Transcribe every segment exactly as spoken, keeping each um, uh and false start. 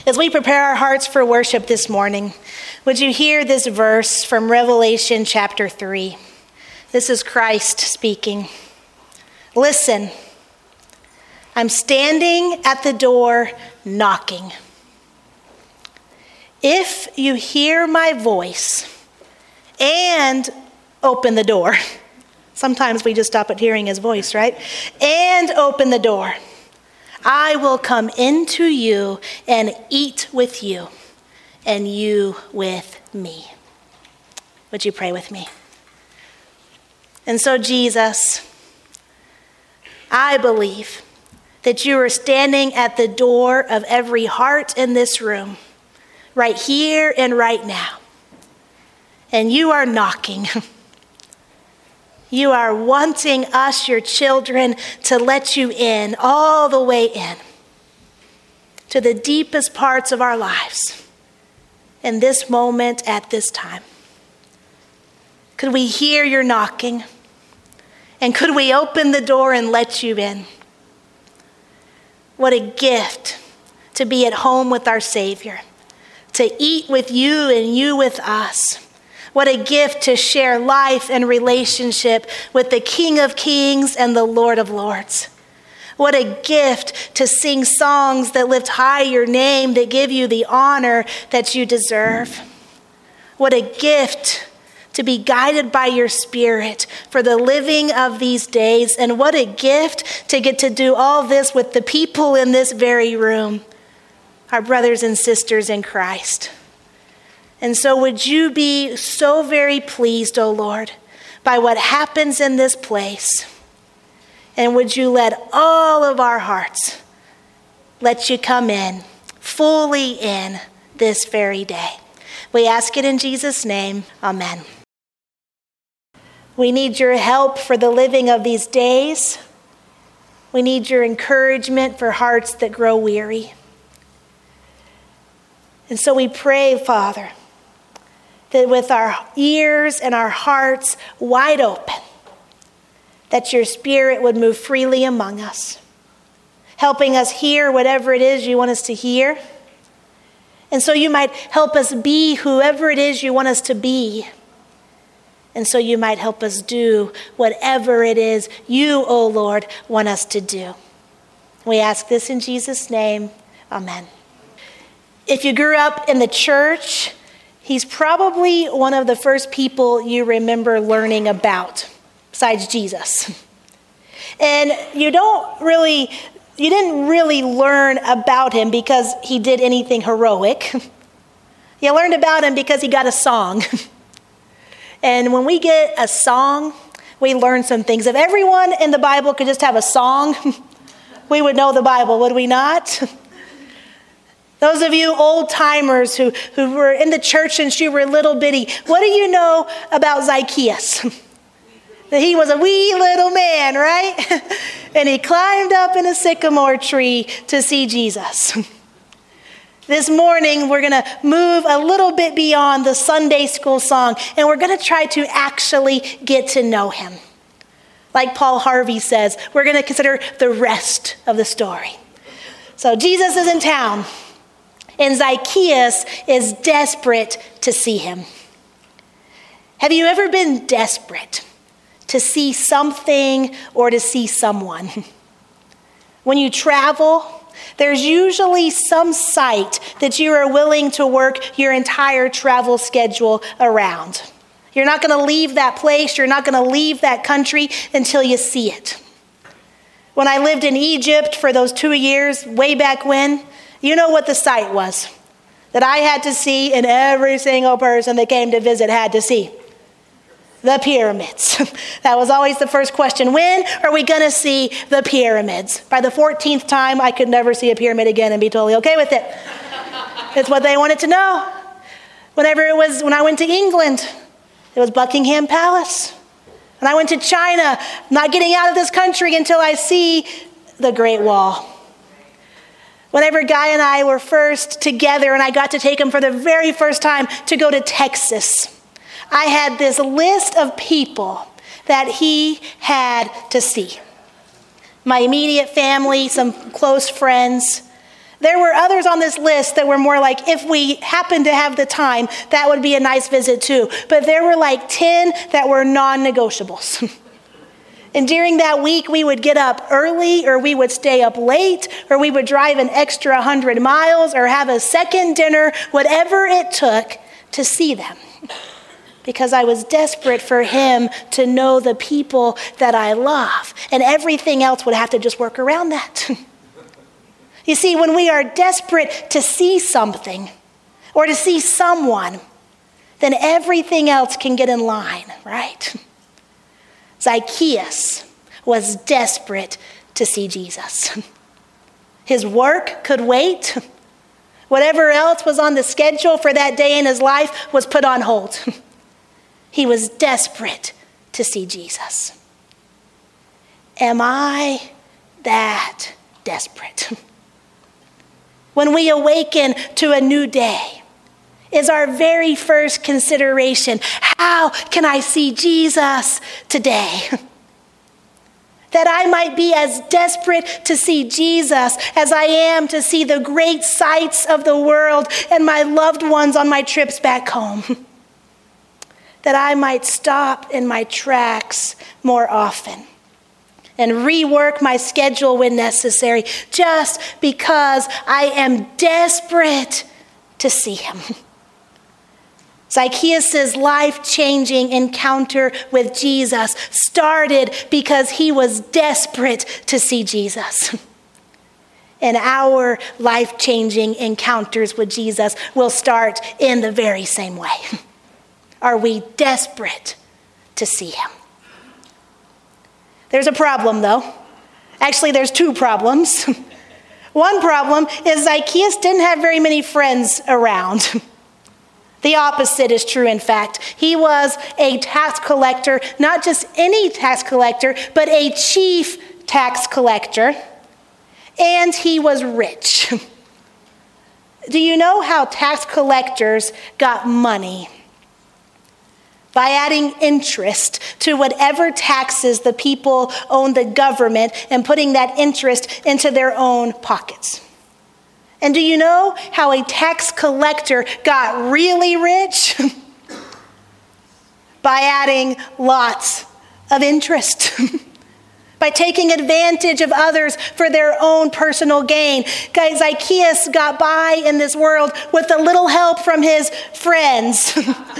As we prepare our hearts for worship this morning, would you hear this verse from Revelation chapter three? This is Christ speaking. Listen, I'm standing at the door knocking. If you hear my voice and open the door, sometimes we just stop at hearing his voice, right? And open the door, I will come into you and eat with you, and you with me. Would you pray with me? And so, Jesus, I believe that you are standing at the door of every heart in this room, right here and right now. And you are knocking. You are wanting us, your children, to let you in, all the way in, to the deepest parts of our lives, in this moment, at this time. Could we hear your knocking? And could we open the door and let you in? What a gift to be at home with our Savior, to eat with you and you with us. What a gift to share life and relationship with the King of Kings and the Lord of Lords. What a gift to sing songs that lift high your name, that give you the honor that you deserve. What a gift to be guided by your Spirit for the living of these days. And what a gift to get to do all this with the people in this very room, our brothers and sisters in Christ. And so would you be so very pleased, O Lord, by what happens in this place? And would you let all of our hearts let you come in, fully in this very day? We ask it in Jesus' name. Amen. We need your help for the living of these days. We need your encouragement for hearts that grow weary. And so we pray, Father, that with our ears and our hearts wide open, that your Spirit would move freely among us, helping us hear whatever it is you want us to hear. And so you might help us be whoever it is you want us to be. And so you might help us do whatever it is you, O Lord, want us to do. We ask this in Jesus' name. Amen. If you grew up in the church, he's probably one of the first people you remember learning about, besides Jesus. And you don't really, you didn't really learn about him because he did anything heroic. You learned about him because he got a song. And when we get a song, we learn some things. If everyone in the Bible could just have a song, we would know the Bible, would we not? Those of you old timers who, who were in the church since you were little bitty, what do you know about Zacchaeus? That he was a wee little man, right? And he climbed up in a sycamore tree to see Jesus. This morning, we're going to move a little bit beyond the Sunday school song, and we're going to try to actually get to know him. Like Paul Harvey says, we're going to consider the rest of the story. So Jesus is in town, and Zacchaeus is desperate to see him. Have you ever been desperate to see something or to see someone? When you travel, there's usually some site that you are willing to work your entire travel schedule around. You're not going to leave that place. You're not going to leave that country until you see it. When I lived in Egypt for those two years, way back when, you know what the site was that I had to see and every single person that came to visit had to see? The pyramids. That was always the first question. When are we going to see the pyramids? By the fourteenth time, I could never see a pyramid again and be totally okay with it. It's what they wanted to know. Whenever it was, when I went to England, it was Buckingham Palace. When I went to China, not getting out of this country until I see the Great Wall. Whenever Guy and I were first together and I got to take him for the very first time to go to Texas, I had this list of people that he had to see. My immediate family, some close friends, There were others on this list that were more like, if we happen to have the time, that would be a nice visit too. But there were like ten that were non-negotiables. And during that week, we would get up early, or we would stay up late, or we would drive an extra one hundred miles, or have a second dinner, whatever it took to see them. Because I was desperate for him to know the people that I love. And everything else would have to just work around that. You see, when we are desperate to see something or to see someone, then everything else can get in line, right? Zacchaeus was desperate to see Jesus. His work could wait. Whatever else was on the schedule for that day in his life was put on hold. He was desperate to see Jesus. Am I that desperate? When we awaken to a new day, is our very first consideration, how can I see Jesus today? That I might be as desperate to see Jesus as I am to see the great sights of the world and my loved ones on my trips back home. That I might stop in my tracks more often and rework my schedule when necessary, just because I am desperate to see him. Zacchaeus' life-changing encounter with Jesus started because he was desperate to see Jesus. And our life-changing encounters with Jesus will start in the very same way. Are we desperate to see him? There's a problem, though. Actually, there's two problems. One problem is Zacchaeus didn't have very many friends around. The opposite is true, in fact. He was a tax collector, not just any tax collector, but a chief tax collector. And he was rich. Do you know how tax collectors got money? By adding interest to whatever taxes the people owned the government and putting that interest into their own pockets. And do you know how a tax collector got really rich? By adding lots of interest. By taking advantage of others for their own personal gain. Guys, Zacchaeus got by in this world with a little help from his friends.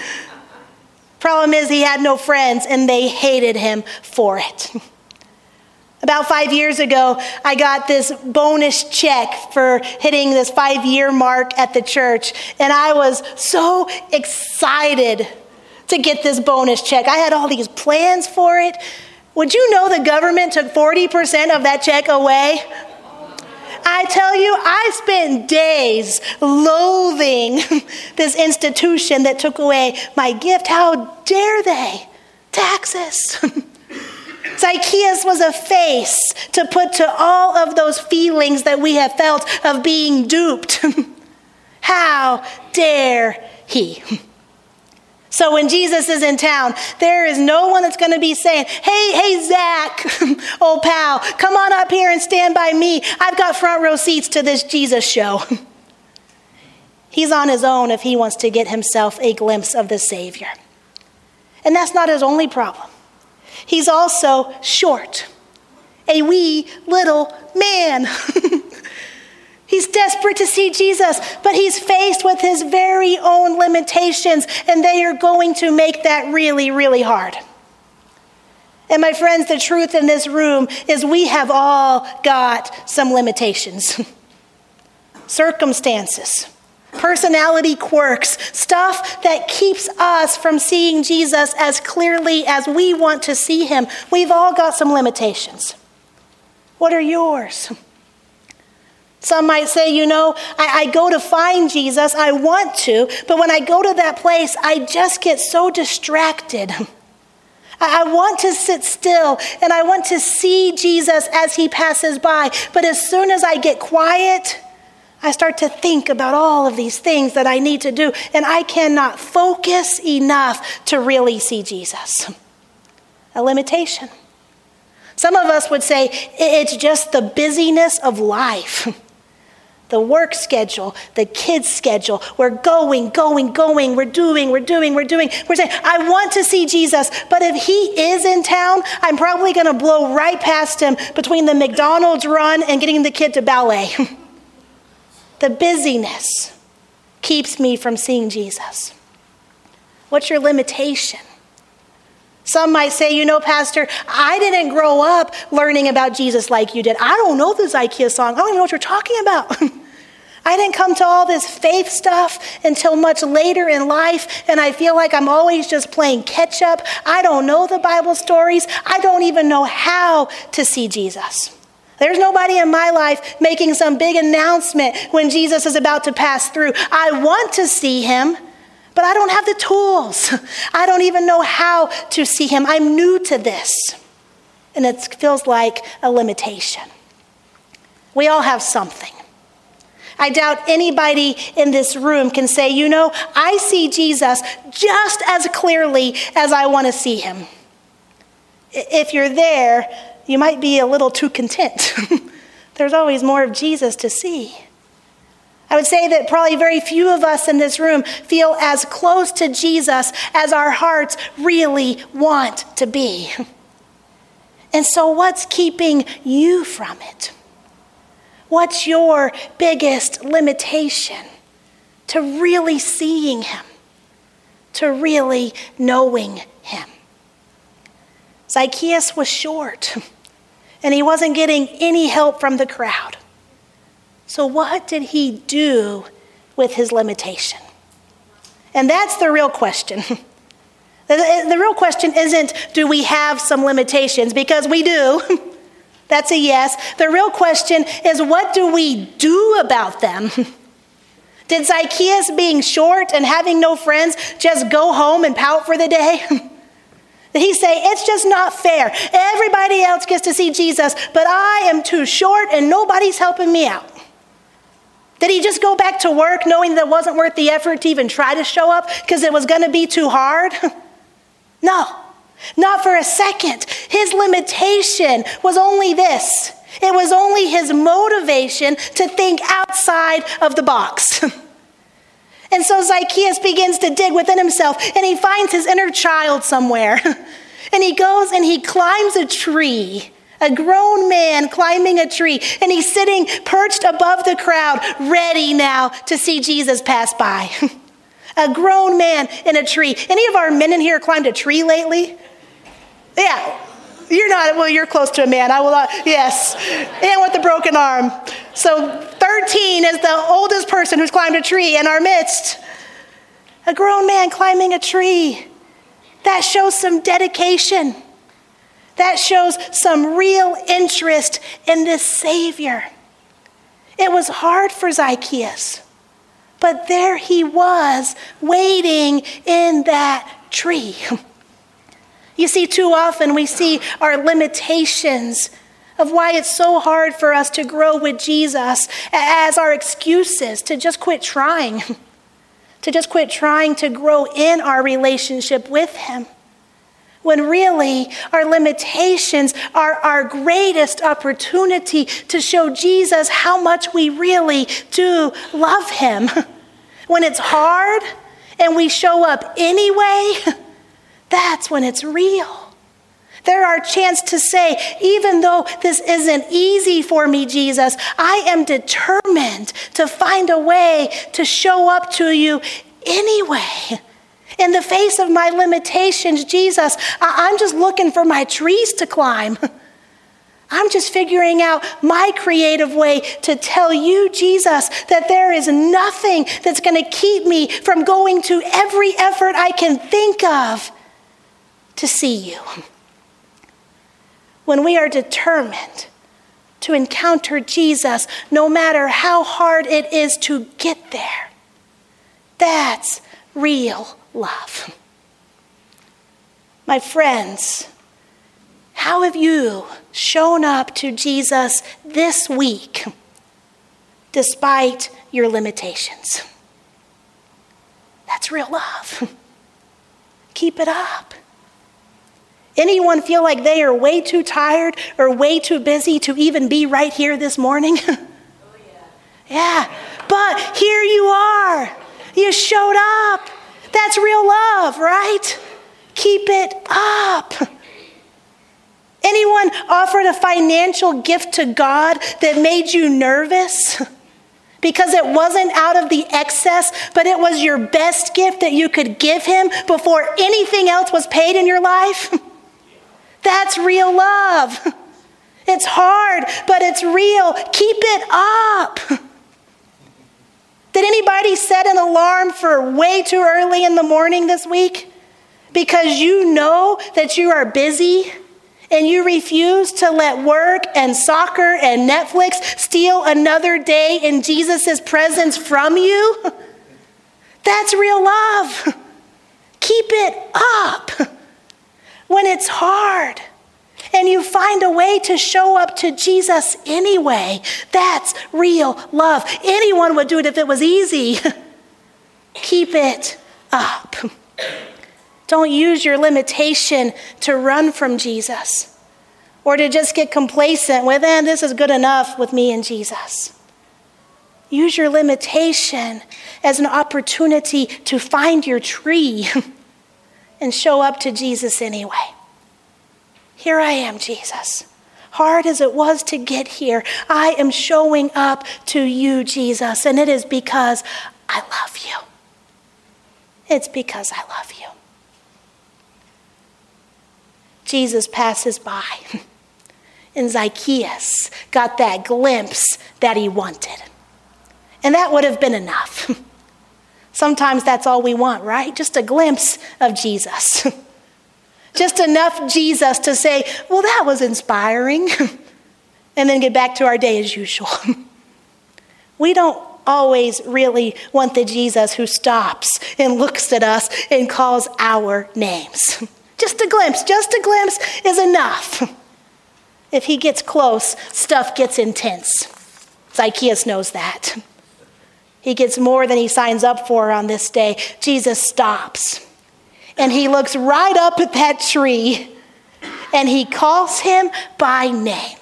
Problem is, he had no friends, and they hated him for it. About five years ago, I got this bonus check for hitting this five-year mark at the church, and I was so excited to get this bonus check. I had all these plans for it. Would you know the government took forty percent of that check away? I tell you, I spent days loathing this institution that took away my gift. How dare they? Taxes. Zacchaeus was a face to put to all of those feelings that we have felt of being duped. How dare he? So when Jesus is in town, there is no one that's going to be saying, hey, hey, Zach, old pal, come on up here and stand by me. I've got front row seats to this Jesus show. He's on his own if he wants to get himself a glimpse of the Savior. And that's not his only problem. He's also short, a wee little man. He's desperate to see Jesus, but he's faced with his very own limitations, and they are going to make that really, really hard. And my friends, the truth in this room is we have all got some limitations. Circumstances, personality quirks, stuff that keeps us from seeing Jesus as clearly as we want to see him. We've all got some limitations. What are yours? Some might say, you know, I, I go to find Jesus, I want to, but when I go to that place, I just get so distracted. I, I want to sit still, and I want to see Jesus as he passes by, but as soon as I get quiet, I start to think about all of these things that I need to do, and I cannot focus enough to really see Jesus. A limitation. Some of us would say it's just the busyness of life. the work schedule, the kids' schedule. We're going, going, going. We're doing, we're doing, we're doing. We're saying, I want to see Jesus, but if he is in town, I'm probably going to blow right past him between the McDonald's run and getting the kid to ballet. The busyness keeps me from seeing Jesus. What's your limitation? Some might say, you know, Pastor, I didn't grow up learning about Jesus like you did. I don't know the Zacchaeus song. I don't even know what you're talking about. I didn't come to all this faith stuff until much later in life, and I feel like I'm always just playing catch up. I don't know the Bible stories. I don't even know how to see Jesus. There's nobody in my life making some big announcement when Jesus is about to pass through. I want to see him, but I don't have the tools. I don't even know how to see him. I'm new to this, and it feels like a limitation. We all have something. I doubt anybody in this room can say, you know, I see Jesus just as clearly as I want to see him. If you're there, you might be a little too content. There's always more of Jesus to see. I would say that probably very few of us in this room feel as close to Jesus as our hearts really want to be. And so what's keeping you from it? What's your biggest limitation to really seeing him, to really knowing him? Zacchaeus was short, and he wasn't getting any help from the crowd. So what did he do with his limitation? And that's the real question. The, the real question isn't, do we have some limitations? Because we do. That's a yes. The real question is, what do we do about them? Did Zacchaeus, being short and having no friends, just go home and pout for the day? Did he say, it's just not fair. Everybody else gets to see Jesus, but I am too short and nobody's helping me out? Did he just go back to work knowing that it wasn't worth the effort to even try to show up because it was going to be too hard? No. Not for a second. His limitation was only this. It was only his motivation to think outside of the box. And so Zacchaeus begins to dig within himself, and he finds his inner child somewhere. And he goes and he climbs a tree, a grown man climbing a tree, and he's sitting perched above the crowd, ready now to see Jesus pass by. A grown man in a tree. Any of our men in here climbed a tree lately? Yeah, you're not, well, you're close to a man. I will not, yes. And with the broken arm. So thirteen is the oldest person who's climbed a tree in our midst. A grown man climbing a tree. That shows some dedication. That shows some real interest in this Savior. It was hard for Zacchaeus, but there he was waiting in that tree. You see, too often we see our limitations of why it's so hard for us to grow with Jesus as our excuses to just quit trying, to just quit trying to grow in our relationship with him. When really our limitations are our greatest opportunity to show Jesus how much we really do love him. When it's hard and we show up anyway, that's when it's real. There are a chance to say, even though this isn't easy for me, Jesus, I am determined to find a way to show up to you anyway. In the face of my limitations, Jesus, I- I'm just looking for my trees to climb. I'm just figuring out my creative way to tell you, Jesus, that there is nothing that's going to keep me from going to every effort I can think of to see you. When we are determined to encounter Jesus, no matter how hard it is to get there, that's real love. My friends, how have you shown up to Jesus this week despite your limitations? That's real love. Keep it up. Anyone feel like they are way too tired or way too busy to even be right here this morning? Oh, yeah. Yeah, but here you are. You showed up. That's real love, right? Keep it up. Anyone offered a financial gift to God that made you nervous? Because it wasn't out of the excess, but it was your best gift that you could give him before anything else was paid in your life? That's real love. It's hard, but it's real. Keep it up. Did anybody set an alarm for way too early in the morning this week? Because you know that you are busy and you refuse to let work and soccer and Netflix steal another day in Jesus' presence from you? That's real love. Keep it up. When it's hard and you find a way to show up to Jesus anyway, that's real love. Anyone would do it if it was easy. Keep it up. Don't use your limitation to run from Jesus or to just get complacent with, eh, this is good enough with me and Jesus. Use your limitation as an opportunity to find your tree and show up to Jesus anyway. Here I am, Jesus. Hard as it was to get here, I am showing up to you, Jesus, and it is because I love you. It's because I love you. Jesus passes by, and Zacchaeus got that glimpse that he wanted. And that would have been enough. Sometimes that's all we want, right? Just a glimpse of Jesus. Just enough Jesus to say, well, that was inspiring. And then get back to our day as usual. We don't always really want the Jesus who stops and looks at us and calls our names. Just a glimpse, just a glimpse is enough. If he gets close, stuff gets intense. Zacchaeus knows that. He gets more than he signs up for on this day. Jesus stops. And he looks right up at that tree and he calls him by name.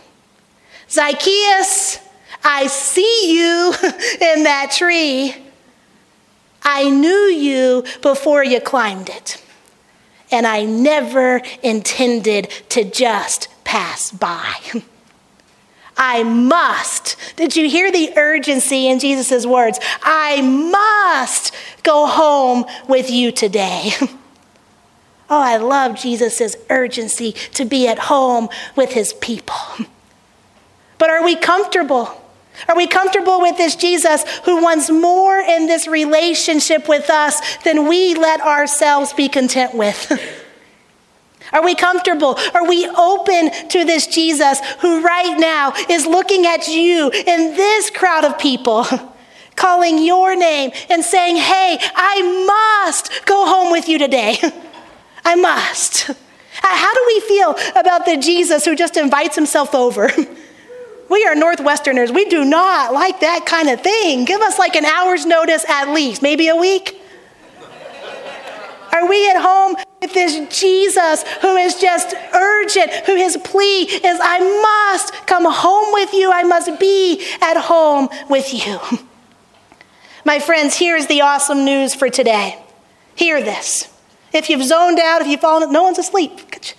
Zacchaeus, I see you in that tree. I knew you before you climbed it. And I never intended to just pass by. I must. Did you hear the urgency in Jesus' words? I must go home with you today. Oh, I love Jesus' urgency to be at home with his people. But are we comfortable? Are we comfortable with this Jesus who wants more in this relationship with us than we let ourselves be content with? Are we comfortable? Are we open to this Jesus who right now is looking at you in this crowd of people, calling your name and saying, hey, I must go home with you today. I must. How do we feel about the Jesus who just invites himself over? We are Northwesterners. We do not like that kind of thing. Give us like an hour's notice at least, maybe a week. Are we at home with this Jesus who is just urgent, who his plea is, I must come home with you. I must be at home with you. My friends, here's the awesome news for today. Hear this. If you've zoned out, if you've fallen, no one's asleep. Good,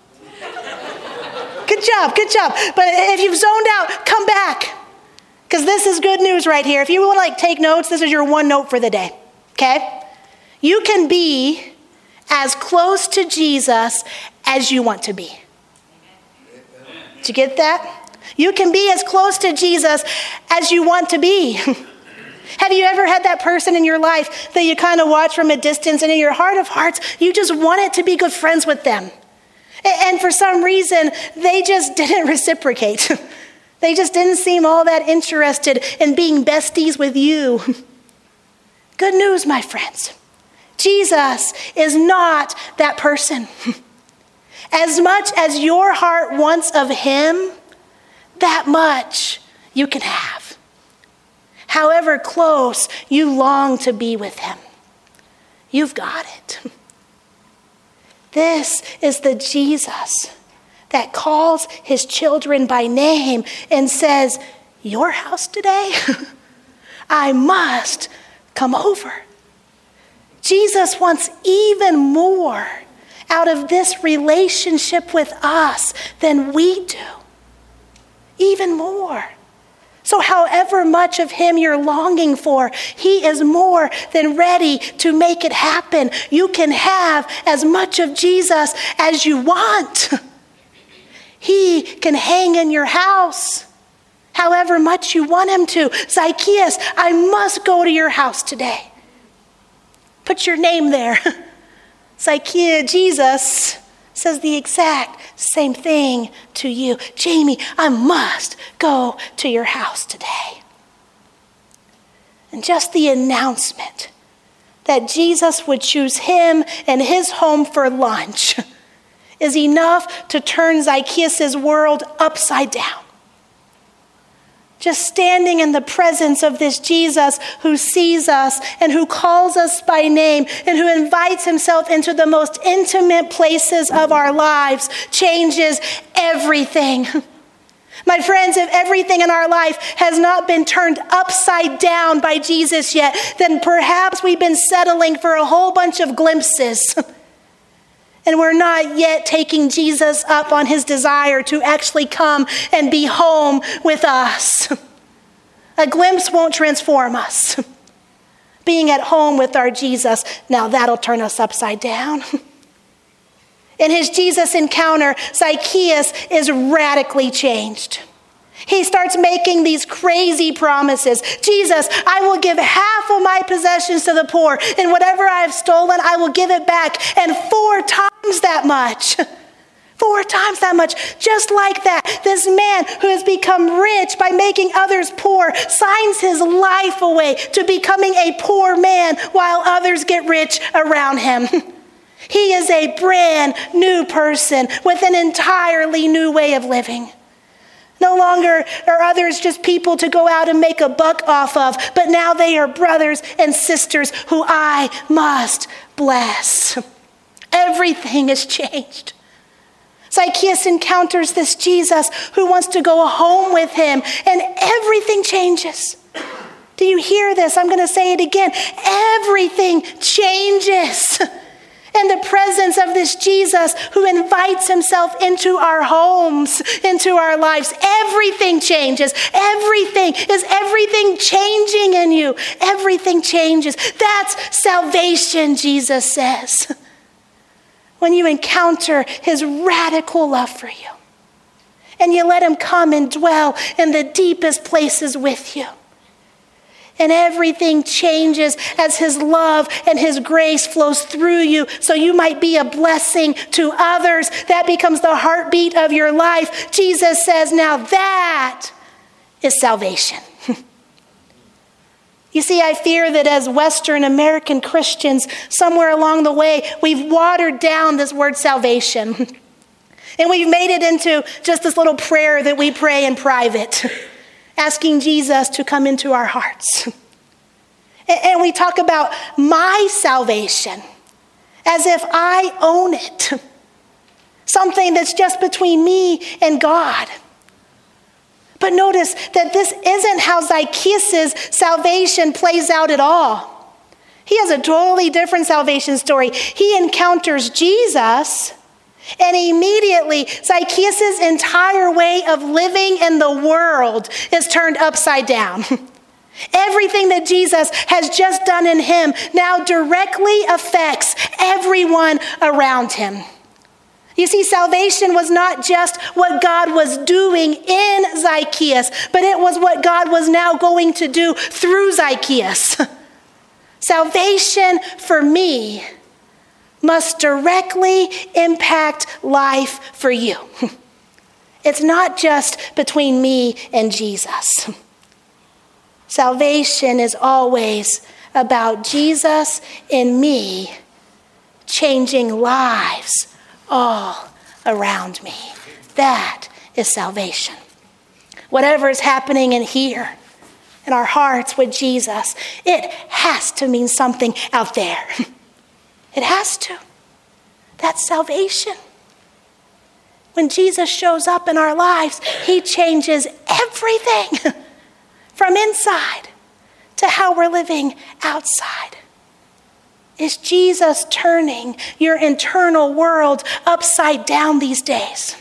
good job, good job. But if you've zoned out, come back. Because this is good news right here. If you want to like take notes, this is your one note for the day. Okay? You can be as close to Jesus as you want to be. Did you get that? You can be as close to Jesus as you want to be. Have you ever had that person in your life that you kind of watch from a distance and in your heart of hearts, you just wanted to be good friends with them? And for some reason, they just didn't reciprocate. They just didn't seem all that interested in being besties with you. Good news, my friends. Jesus is not that person. As much as your heart wants of him, that much you can have. However close you long to be with him, you've got it. This is the Jesus that calls his children by name and says, your house today? I must come over. Jesus wants even more out of this relationship with us than we do. Even more. So however much of him you're longing for, he is more than ready to make it happen. You can have as much of Jesus as you want. He can hang in your house however much you want him to. Zacchaeus, I must go to your house today. Put your name there. Zacchaeus, Jesus says the exact same thing to you. Jamie, I must go to your house today. And just the announcement that Jesus would choose him and his home for lunch is enough to turn Zacchaeus' world upside down. Just standing in the presence of this Jesus who sees us and who calls us by name and who invites himself into the most intimate places of our lives changes everything. My friends, if everything in our life has not been turned upside down by Jesus yet, then perhaps we've been settling for a whole bunch of glimpses. And we're not yet taking Jesus up on his desire to actually come and be home with us. A glimpse won't transform us. Being at home with our Jesus, now that'll turn us upside down. In his Jesus encounter, Zacchaeus is radically changed. He starts making these crazy promises. Jesus, I will give half of my possessions to the poor, and whatever I have stolen, I will give it back, and four times that much. Four times that much. Just like that, this man who has become rich by making others poor signs his life away to becoming a poor man while others get rich around him. He is a brand new person with an entirely new way of living. No longer are others just people to go out and make a buck off of, but now they are brothers and sisters who I must bless. Everything has changed. Zacchaeus encounters this Jesus who wants to go home with him, and everything changes. Do you hear this? I'm going to say it again. Everything changes in the presence of this Jesus who invites himself into our homes, into our lives. Everything changes. Everything. Is everything changing in you? Everything changes. That's salvation, Jesus says. When you encounter his radical love for you, and you let him come and dwell in the deepest places with you. And everything changes as his love and his grace flows through you so you might be a blessing to others. That becomes the heartbeat of your life. Jesus says, now that is salvation. You see, I fear that as Western American Christians, somewhere along the way, we've watered down this word salvation. And we've made it into just this little prayer that we pray in private, asking Jesus to come into our hearts. And we talk about my salvation as if I own it. Something that's just between me and God. But notice that this isn't how Zacchaeus' salvation plays out at all. He has a totally different salvation story. He encounters Jesus, and immediately Zacchaeus' entire way of living in the world is turned upside down. Everything that Jesus has just done in him now directly affects everyone around him. You see, salvation was not just what God was doing in Zacchaeus, but it was what God was now going to do through Zacchaeus. Salvation for me must directly impact life for you. It's not just between me and Jesus. Salvation is always about Jesus in me changing lives all around me. That is salvation. Whatever is happening in here, in our hearts with Jesus, it has to mean something out there. It has to. That's salvation. When Jesus shows up in our lives, he changes everything from inside to how we're living outside? Is Jesus turning your internal world upside down these days?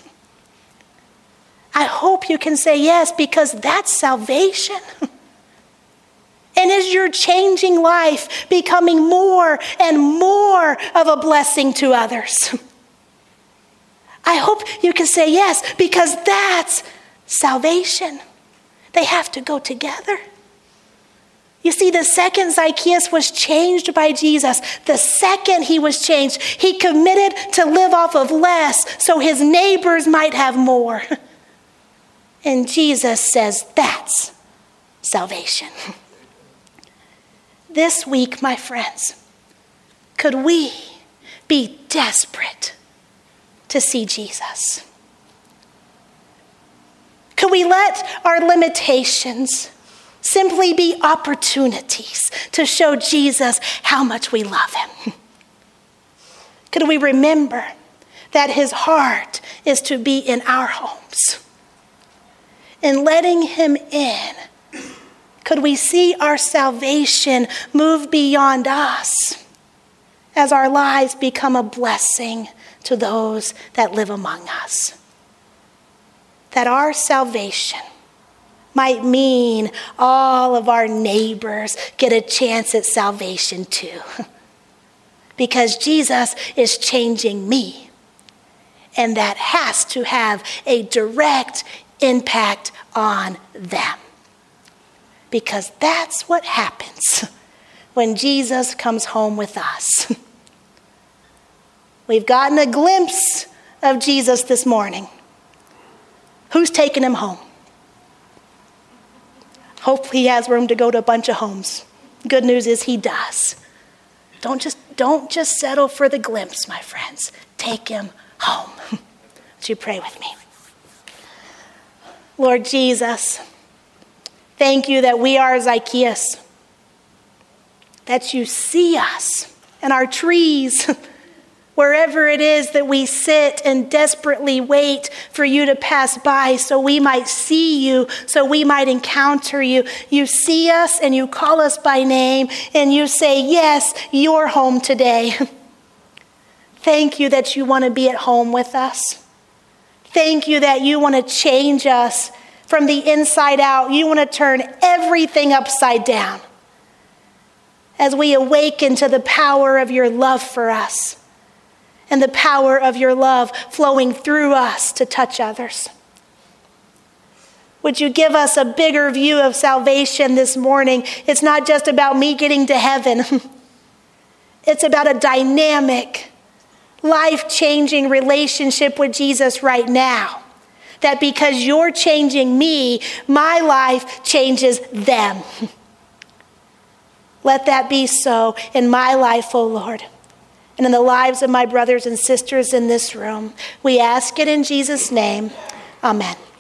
I hope you can say yes, because that's salvation. And is your changing life becoming more and more of a blessing to others? I hope you can say yes, because that's salvation. They have to go together. You see, the second Zacchaeus was changed by Jesus, the second he was changed, he committed to live off of less so his neighbors might have more. And Jesus says that's salvation. This week, my friends, could we be desperate to see Jesus? Could we let our limitations simply be opportunities to show Jesus how much we love him? Could we remember that his heart is to be in our homes? And letting him in, could we see our salvation move beyond us as our lives become a blessing to those that live among us? That our salvation might mean all of our neighbors get a chance at salvation too. Because Jesus is changing me. And that has to have a direct impact on them. Because that's what happens when Jesus comes home with us. We've gotten a glimpse of Jesus this morning. Who's taking him home? Hopefully he has room to go to a bunch of homes. Good news is he does. Don't just, don't just settle for the glimpse, my friends. Take him home. Would you pray with me? Lord Jesus, thank you that we are Zacchaeus, that you see us and our trees, wherever it is that we sit and desperately wait for you to pass by so we might see you, so we might encounter you. You see us and you call us by name and you say, yes, you're home today. Thank you that you want to be at home with us. Thank you that you want to change us from the inside out. You want to turn everything upside down as we awaken to the power of your love for us and the power of your love flowing through us to touch others. Would you give us a bigger view of salvation this morning? It's not just about me getting to heaven. It's about a dynamic, life-changing relationship with Jesus right now. That because you're changing me, my life changes them. Let that be so in my life, O Lord, and in the lives of my brothers and sisters in this room. We ask it in Jesus' name. Amen.